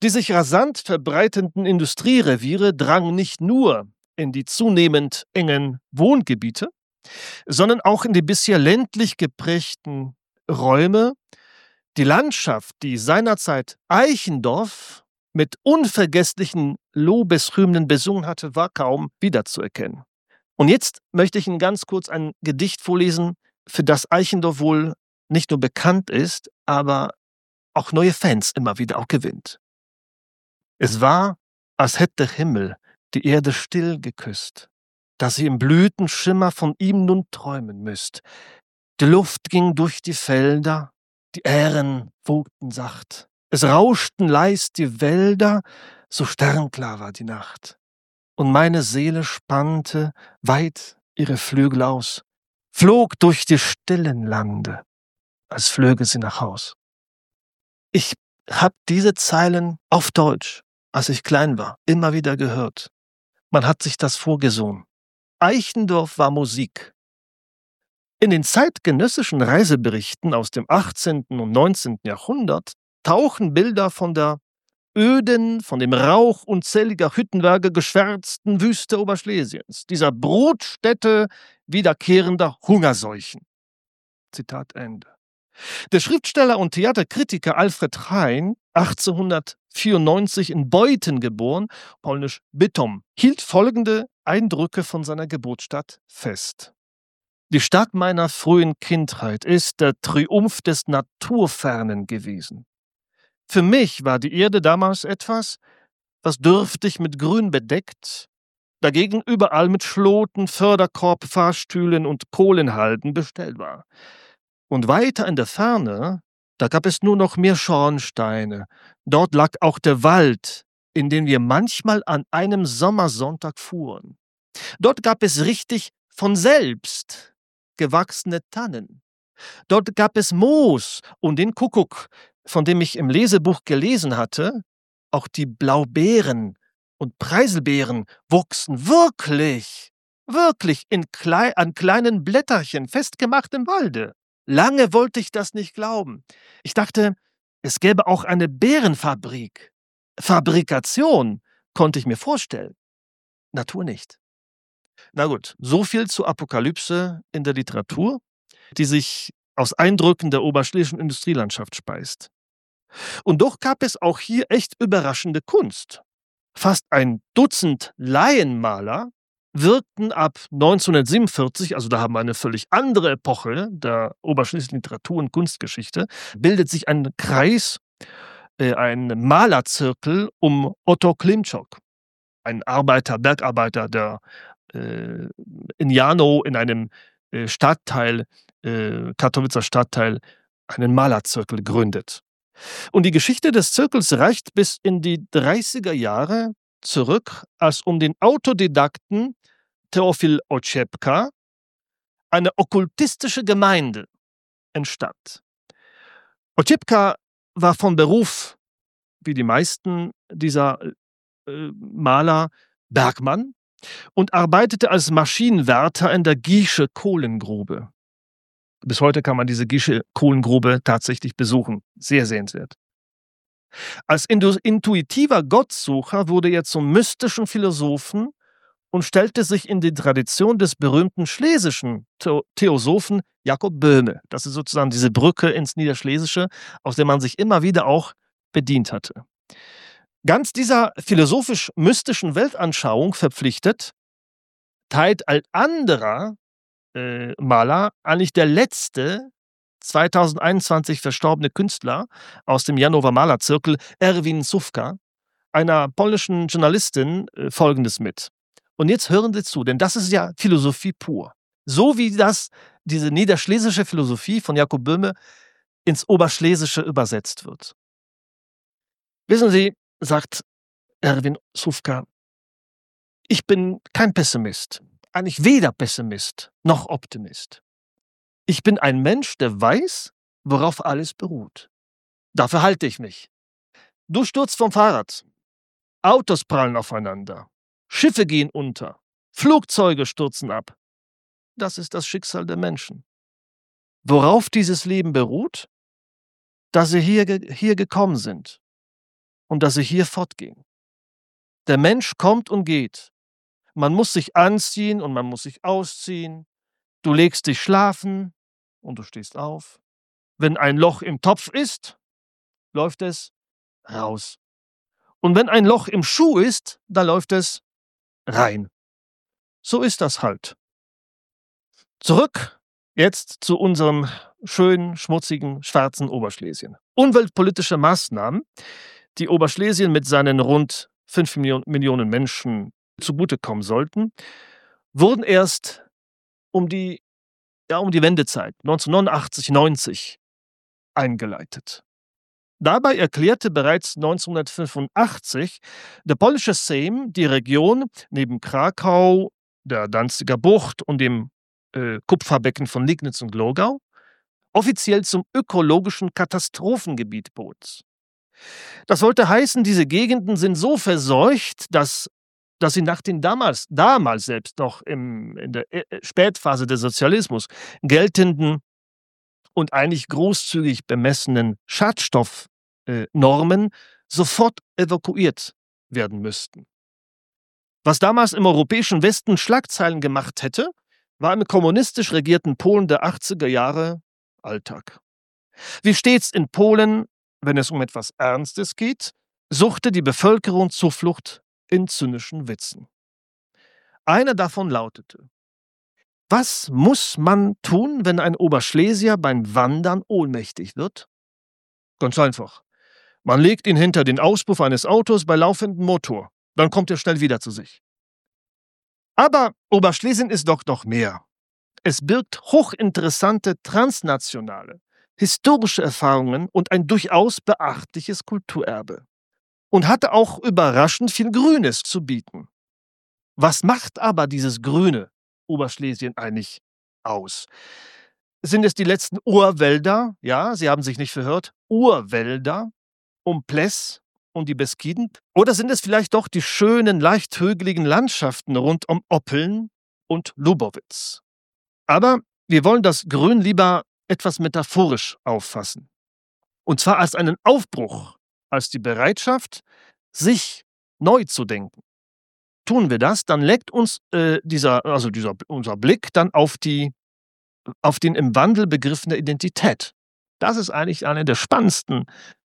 Die sich rasant verbreitenden Industriereviere drangen nicht nur in die zunehmend engen Wohngebiete, sondern auch in die bisher ländlich geprägten Räume. Die Landschaft, die seinerzeit Eichendorff mit unvergesslichen Lobeshymnen besungen hatte, war kaum wiederzuerkennen. Und jetzt möchte ich Ihnen ganz kurz ein Gedicht vorlesen, für das Eichendorff wohl nicht nur bekannt ist, aber auch neue Fans immer wieder auch gewinnt. Es war, als hätte der Himmel die Erde still geküsst, dass sie im Blütenschimmer von ihm nun träumen müsst. Die Luft ging durch die Felder, die Ähren wogten sacht. Es rauschten leis die Wälder, so sternklar war die Nacht. Und meine Seele spannte weit ihre Flügel aus, flog durch die stillen Lande, als flöge sie nach Haus. Ich hab diese Zeilen auf Deutsch, als ich klein war, immer wieder gehört. Man hat sich das vorgesungen. Eichendorff war Musik. In den zeitgenössischen Reiseberichten aus dem 18. und 19. Jahrhundert tauchen Bilder von der öden, von dem Rauch unzähliger Hüttenwerke geschwärzten Wüste Oberschlesiens, dieser Brutstätte wiederkehrender Hungerseuchen. Zitat Ende. Der Schriftsteller und Theaterkritiker Alfred Hein, 1894 in Beuthen geboren, polnisch Bytom, hielt folgende Eindrücke von seiner Geburtsstadt fest. Die Stadt meiner frühen Kindheit ist der Triumph des Naturfernen gewesen. Für mich war die Erde damals etwas, was dürftig mit Grün bedeckt, dagegen überall mit Schloten, Förderkorb, Fahrstühlen und Kohlenhalden bestellt war. Und weiter in der Ferne, da gab es nur noch mehr Schornsteine. Dort lag auch der Wald, in den wir manchmal an einem Sommersonntag fuhren. Dort gab es richtig von selbst gewachsene Tannen. Dort gab es Moos und den Kuckuck, von dem ich im Lesebuch gelesen hatte. Auch die Blaubeeren und Preiselbeeren wuchsen wirklich an kleinen Blätterchen festgemacht im Walde. Lange wollte ich das nicht glauben. Ich dachte, es gäbe auch eine Beerenfabrik. Fabrikation konnte ich mir vorstellen. Natur nicht. Na gut, so viel zur Apokalypse in der Literatur, die sich aus Eindrücken der oberschlesischen Industrielandschaft speist. Und doch gab es auch hier echt überraschende Kunst. Fast ein Dutzend Laienmaler wirkten ab 1947, also da haben wir eine völlig andere Epoche der oberschlesischen Literatur- und Kunstgeschichte, bildet sich ein Kreis, ein Malerzirkel um Otto Klimczak, ein Bergarbeiter, der in Janow in einem Stadtteil, Katowicer Stadtteil, einen Malerzirkel gründet. Und die Geschichte des Zirkels reicht bis in die 30er Jahre zurück, als um den Autodidakten Teofil Oczepka eine okkultistische Gemeinde entstand. Oczepka war von Beruf, wie die meisten dieser Maler, Bergmann und arbeitete als Maschinenwärter in der Giesche Kohlengrube. Bis heute kann man diese Giesche Kohlengrube tatsächlich besuchen. Sehr sehenswert. Als intuitiver Gottsucher wurde er zum mystischen Philosophen und stellte sich in die Tradition des berühmten schlesischen Theosophen Jakob Böhme. Das ist sozusagen diese Brücke ins Niederschlesische, aus der man sich immer wieder auch bedient hatte. Ganz dieser philosophisch-mystischen Weltanschauung verpflichtet, teilt ein anderer Maler, eigentlich der letzte 2021 verstorbene Künstler aus dem Janower Malerzirkel, Erwin Sufka, einer polnischen Journalistin, Folgendes mit. Und jetzt hören Sie zu, denn das ist ja Philosophie pur. So wie diese niederschlesische Philosophie von Jakob Böhme ins Oberschlesische übersetzt wird. Wissen Sie, sagt Erwin Sufka, ich bin kein Pessimist. Eigentlich weder Pessimist noch Optimist. Ich bin ein Mensch, der weiß, worauf alles beruht. Dafür halte ich mich. Du stürzt vom Fahrrad. Autos prallen aufeinander. Schiffe gehen unter. Flugzeuge stürzen ab. Das ist das Schicksal der Menschen. Worauf dieses Leben beruht? Dass sie hier gekommen sind. und dass sie hier fortgehen. Der Mensch kommt und geht. Man muss sich anziehen und man muss sich ausziehen. Du legst dich schlafen und du stehst auf. Wenn ein Loch im Topf ist, läuft es raus. Und wenn ein Loch im Schuh ist, dann läuft es rein. So ist das halt. Zurück jetzt zu unserem schönen, schmutzigen, schwarzen Oberschlesien. Umweltpolitische Maßnahmen, die Oberschlesien mit seinen rund 5 Millionen Menschen zugutekommen sollten, wurden erst um die Wendezeit 1989, 90 eingeleitet. Dabei erklärte bereits 1985 der polnische Sejm die Region neben Krakau, der Danziger Bucht und dem Kupferbecken von Liegnitz und Glogau offiziell zum ökologischen Katastrophengebiet Polens. Das wollte heißen, diese Gegenden sind so verseucht, dass sie nach den damals selbst noch in der Spätphase des Sozialismus geltenden und eigentlich großzügig bemessenen Schadstoffnormen sofort evakuiert werden müssten. Was damals im europäischen Westen Schlagzeilen gemacht hätte, war im kommunistisch regierten Polen der 80er Jahre Alltag. Wie stets in Polen, wenn es um etwas Ernstes geht, suchte die Bevölkerung Zuflucht in zynischen Witzen. Einer davon lautete: Was muss man tun, wenn ein Oberschlesier beim Wandern ohnmächtig wird? Ganz einfach. Man legt ihn hinter den Auspuff eines Autos bei laufendem Motor. Dann kommt er schnell wieder zu sich. Aber Oberschlesien ist doch noch mehr. Es birgt hochinteressante transnationale, historische Erfahrungen und ein durchaus beachtliches Kulturerbe. Und hatte auch überraschend viel Grünes zu bieten. Was macht aber dieses grüne Oberschlesien eigentlich aus? Sind es die letzten Urwälder? Ja, Sie haben sich nicht verhört. Urwälder um Pless und die Beskiden? Oder sind es vielleicht doch die schönen, leicht hügeligen Landschaften rund um Oppeln und Lubowitz? Aber wir wollen das Grün lieber etwas metaphorisch auffassen. Und zwar als einen Aufbruch, als die Bereitschaft, sich neu zu denken. Tun wir das, dann lenkt uns unser Blick dann auf den im Wandel begriffene Identität. Das ist eigentlich eine der spannendsten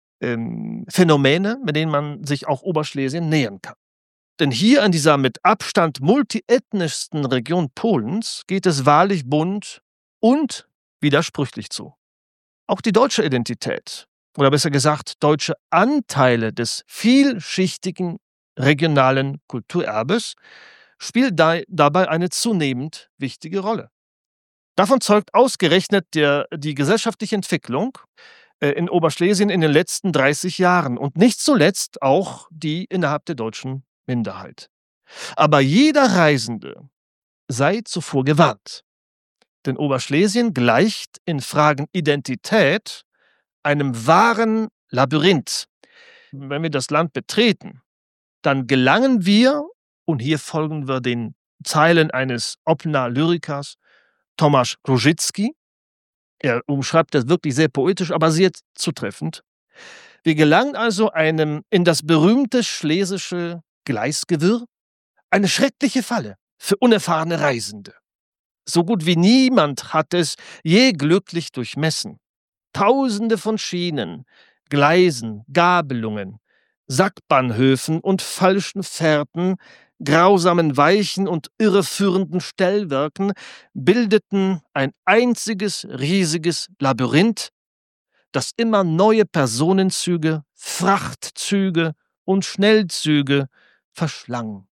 Phänomene, mit denen man sich auch Oberschlesien nähern kann. Denn hier in dieser mit Abstand multiethnischsten Region Polens geht es wahrlich bunt und widersprüchlich zu. Auch die deutsche Identität, oder besser gesagt deutsche Anteile des vielschichtigen regionalen Kulturerbes, spielt dabei eine zunehmend wichtige Rolle. Davon zeugt ausgerechnet die gesellschaftliche Entwicklung in Oberschlesien in den letzten 30 Jahren und nicht zuletzt auch die innerhalb der deutschen Minderheit. Aber jeder Reisende sei zuvor gewarnt. Denn Oberschlesien gleicht in Fragen Identität einem wahren Labyrinth. Wenn wir das Land betreten, dann gelangen wir, und hier folgen wir den Zeilen eines Oppner Lyrikers, Tomasz Różycki. Er umschreibt das wirklich sehr poetisch, aber sehr zutreffend. Wir gelangen also in das berühmte schlesische Gleisgewirr, eine schreckliche Falle für unerfahrene Reisende. So gut wie niemand hat es je glücklich durchmessen. Tausende von Schienen, Gleisen, Gabelungen, Sackbahnhöfen und falschen Fährten, grausamen Weichen und irreführenden Stellwerken bildeten ein einziges riesiges Labyrinth, das immer neue Personenzüge, Frachtzüge und Schnellzüge verschlang.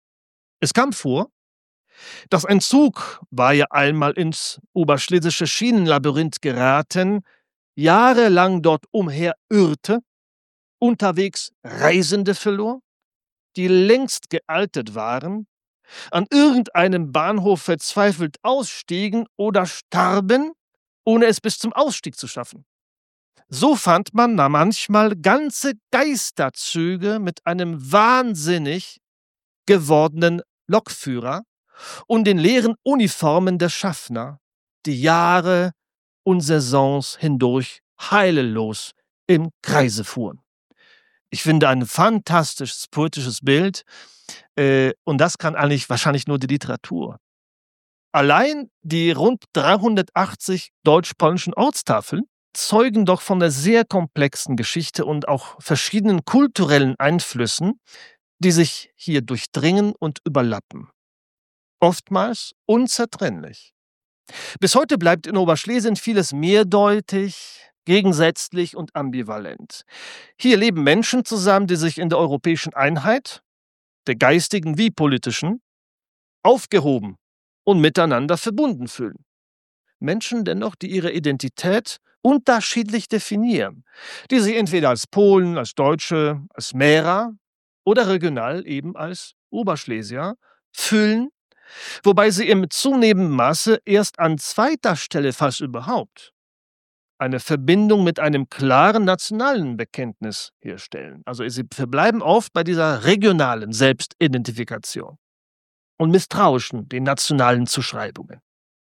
Es kam vor, dass ein Zug, war ja einmal ins oberschlesische Schienenlabyrinth geraten, jahrelang dort umherirrte, unterwegs Reisende verlor, die längst gealtert waren, an irgendeinem Bahnhof verzweifelt ausstiegen oder starben, ohne es bis zum Ausstieg zu schaffen. So fand man manchmal ganze Geisterzüge mit einem wahnsinnig gewordenen Lokführer und den leeren Uniformen der Schaffner, die Jahre und Saisons hindurch heillos im Kreise fuhren. Ich finde ein fantastisches poetisches Bild. Und das kann eigentlich wahrscheinlich nur die Literatur. Allein die rund 380 deutsch-polnischen Ortstafeln zeugen doch von einer sehr komplexen Geschichte und auch verschiedenen kulturellen Einflüssen, die sich hier durchdringen und überlappen. Oftmals unzertrennlich. Bis heute bleibt in Oberschlesien vieles mehrdeutig, gegensätzlich und ambivalent. Hier leben Menschen zusammen, die sich in der europäischen Einheit, der geistigen wie politischen, aufgehoben und miteinander verbunden fühlen. Menschen dennoch, die ihre Identität unterschiedlich definieren, die sich entweder als Polen, als Deutsche, als Mährer oder regional eben als Oberschlesier fühlen, wobei sie im zunehmenden Maße erst an zweiter Stelle, fast überhaupt, eine Verbindung mit einem klaren nationalen Bekenntnis herstellen. Also sie verbleiben oft bei dieser regionalen Selbstidentifikation und misstrauischen den nationalen Zuschreibungen.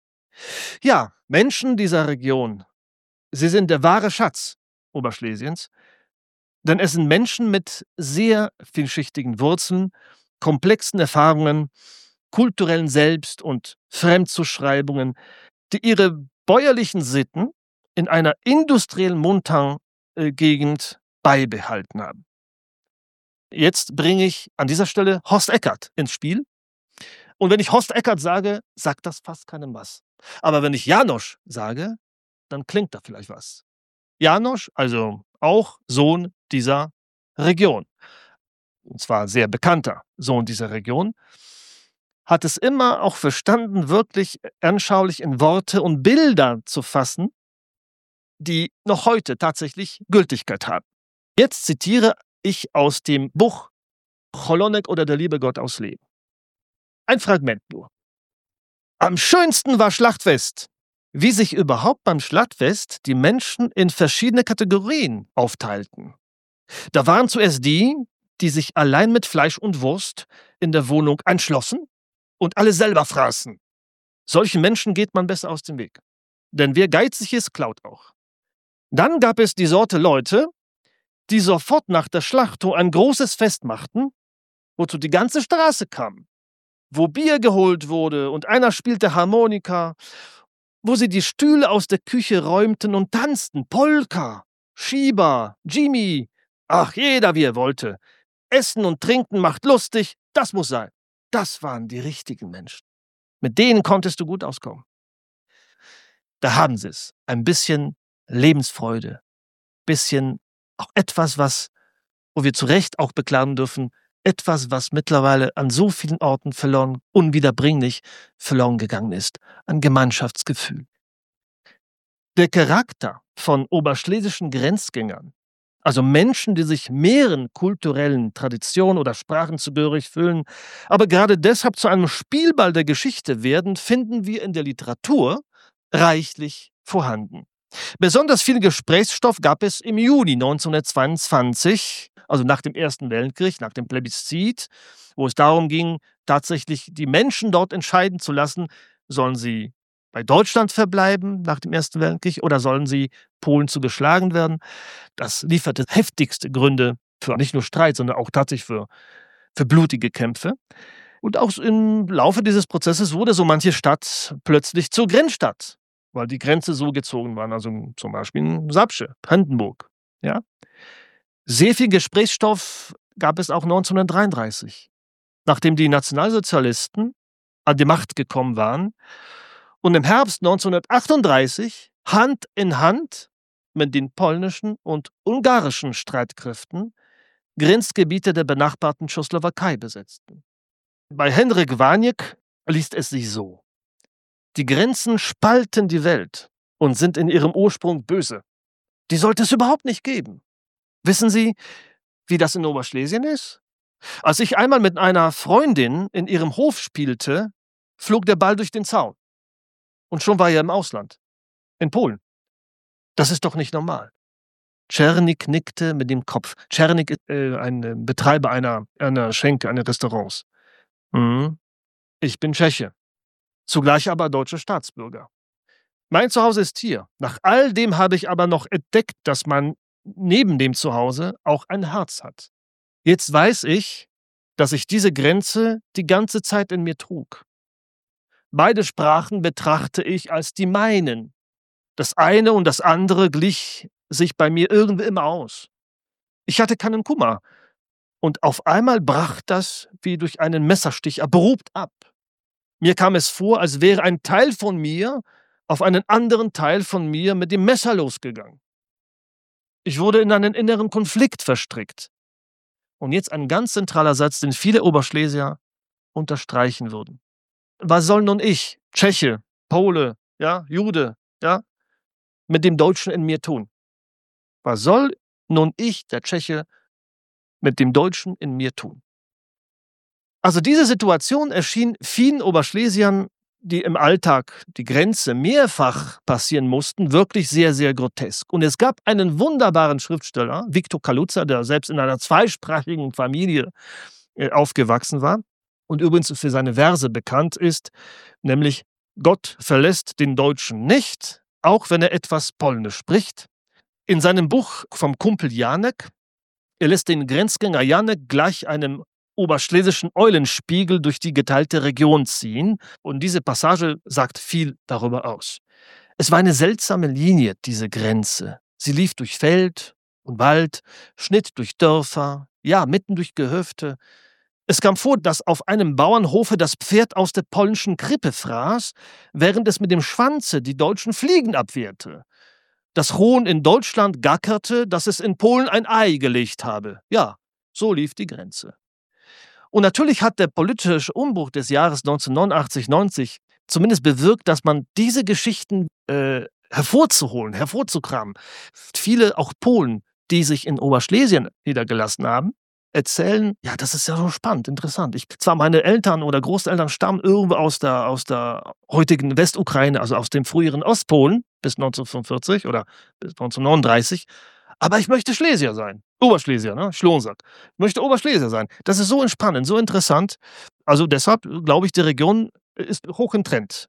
Ja, Menschen dieser Region, sie sind der wahre Schatz Oberschlesiens, denn es sind Menschen mit sehr vielschichtigen Wurzeln, komplexen Erfahrungen, kulturellen Selbst- und Fremdzuschreibungen, die ihre bäuerlichen Sitten in einer industriellen Montagne-Gegend beibehalten haben. Jetzt bringe ich an dieser Stelle Horst Eckert ins Spiel. Und wenn ich Horst Eckert sage, sagt das fast keinem was. Aber wenn ich Janosch sage, dann klingt da vielleicht was. Janosch, also auch Sohn dieser Region, und zwar sehr bekannter Sohn dieser Region, hat es immer auch verstanden, wirklich anschaulich in Worte und Bilder zu fassen, die noch heute tatsächlich Gültigkeit haben. Jetzt zitiere ich aus dem Buch Cholonek oder der liebe Gott aus Leben. Ein Fragment nur. Am schönsten war Schlachtfest. Wie sich überhaupt beim Schlachtfest die Menschen in verschiedene Kategorien aufteilten. Da waren zuerst die, die sich allein mit Fleisch und Wurst in der Wohnung einschlossen und alle selber fraßen. Solchen Menschen geht man besser aus dem Weg. Denn wer geizig ist, klaut auch. Dann gab es die Sorte Leute, die sofort nach der Schlachtung ein großes Fest machten, wozu die ganze Straße kam, wo Bier geholt wurde und einer spielte Harmonika, wo sie die Stühle aus der Küche räumten und tanzten, Polka, Schieber, Jimmy, ach jeder wie er wollte. Essen und Trinken macht lustig, das muss sein. Das waren die richtigen Menschen. Mit denen konntest du gut auskommen. Da haben sie es, ein bisschen Lebensfreude, bisschen auch etwas, wo wir zu Recht auch beklagen dürfen, etwas, was mittlerweile an so vielen Orten unwiederbringlich verloren gegangen ist, ein Gemeinschaftsgefühl. Der Charakter von oberschlesischen Grenzgängern, also Menschen, die sich mehreren kulturellen Traditionen oder Sprachen zugehörig fühlen, aber gerade deshalb zu einem Spielball der Geschichte werden, finden wir in der Literatur reichlich vorhanden. Besonders viel Gesprächsstoff gab es im Juni 1922, also nach dem Ersten Weltkrieg, nach dem Plebiszit, wo es darum ging, tatsächlich die Menschen dort entscheiden zu lassen, sollen sie bei Deutschland verbleiben nach dem Ersten Weltkrieg oder sollen sie Polen zu geschlagen werden. Das lieferte heftigste Gründe für nicht nur Streit, sondern auch tatsächlich für blutige Kämpfe. Und auch im Laufe dieses Prozesses wurde so manche Stadt plötzlich zur Grenzstadt, weil die Grenze so gezogen war, also zum Beispiel in Sapsche, Brandenburg. Ja? Sehr viel Gesprächsstoff gab es auch 1933, nachdem die Nationalsozialisten an die Macht gekommen waren und im Herbst 1938 Hand in Hand mit den polnischen und ungarischen Streitkräften Grenzgebiete der benachbarten Tschechoslowakei besetzten. Bei Henryk Waniek liest es sich so: Die Grenzen spalten die Welt und sind in ihrem Ursprung böse. Die sollte es überhaupt nicht geben. Wissen Sie, wie das in Oberschlesien ist? Als ich einmal mit einer Freundin in ihrem Hof spielte, flog der Ball durch den Zaun. Und schon war er im Ausland. In Polen. Das ist doch nicht normal. Czernik nickte mit dem Kopf. Czernik ist ein Betreiber einer Schenke, eines Restaurants. Ich bin Tscheche. Zugleich aber deutscher Staatsbürger. Mein Zuhause ist hier. Nach all dem habe ich aber noch entdeckt, dass man neben dem Zuhause auch ein Herz hat. Jetzt weiß ich, dass ich diese Grenze die ganze Zeit in mir trug. Beide Sprachen betrachte ich als die meinen. Das eine und das andere glich sich bei mir irgendwie immer aus. Ich hatte keinen Kummer. Und auf einmal brach das wie durch einen Messerstich abrupt ab. Mir kam es vor, als wäre ein Teil von mir auf einen anderen Teil von mir mit dem Messer losgegangen. Ich wurde in einen inneren Konflikt verstrickt. Und jetzt ein ganz zentraler Satz, den viele Oberschlesier unterstreichen würden. Was soll nun ich, Tscheche, Pole, ja, Jude, ja, mit dem Deutschen in mir tun? Was soll nun ich, der Tscheche, mit dem Deutschen in mir tun? Also diese Situation erschien vielen Oberschlesiern, die im Alltag die Grenze mehrfach passieren mussten, wirklich sehr, sehr grotesk. Und es gab einen wunderbaren Schriftsteller, Victor Kaluza, der selbst in einer zweisprachigen Familie aufgewachsen war und übrigens für seine Verse bekannt ist, nämlich Gott verlässt den Deutschen nicht, auch wenn er etwas Polnisch spricht. In seinem Buch vom Kumpel Janek, er lässt den Grenzgänger Janek gleich einem oberschlesischen Eulenspiegel durch die geteilte Region ziehen. Und diese Passage sagt viel darüber aus. Es war eine seltsame Linie, diese Grenze. Sie lief durch Feld und Wald, schnitt durch Dörfer, ja, mitten durch Gehöfte. Es kam vor, dass auf einem Bauernhofe das Pferd aus der polnischen Krippe fraß, während es mit dem Schwanze die deutschen Fliegen abwehrte. Das Huhn in Deutschland gackerte, dass es in Polen ein Ei gelegt habe. Ja, so lief die Grenze. Und natürlich hat der politische Umbruch des Jahres 1989-90 zumindest bewirkt, dass man diese Geschichten hervorzukramen. Viele, auch Polen, die sich in Oberschlesien niedergelassen haben, erzählen, ja, das ist ja so spannend, interessant. Zwar meine Eltern oder Großeltern stammen irgendwo aus der heutigen Westukraine, also aus dem früheren Ostpolen bis 1945 oder bis 1939, aber ich möchte Schlesier sein. Oberschlesier, ne? Schlonsack. Ich möchte Oberschlesier sein. Das ist so entspannend, so interessant. Also deshalb glaube ich, die Region ist hoch im Trend.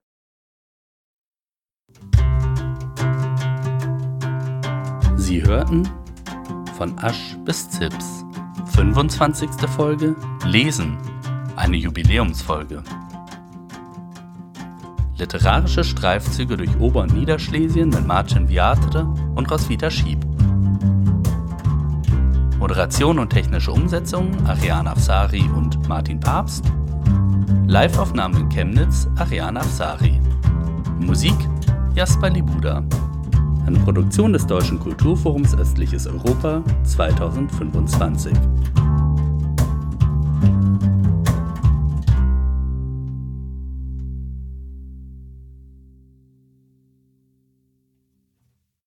Sie hörten Von Asch bis Zips. 25. Folge Lesen. Eine Jubiläumsfolge. Literarische Streifzüge durch Ober- und Niederschlesien mit Marcin Wiatre und Roswitha Schieb. Moderation und technische Umsetzung Ariane Afsari und Martin Papst. Live-Aufnahmen in Chemnitz Ariane Afsari. Musik Jasper Libuda. Eine Produktion des Deutschen Kulturforums Östliches Europa 2025.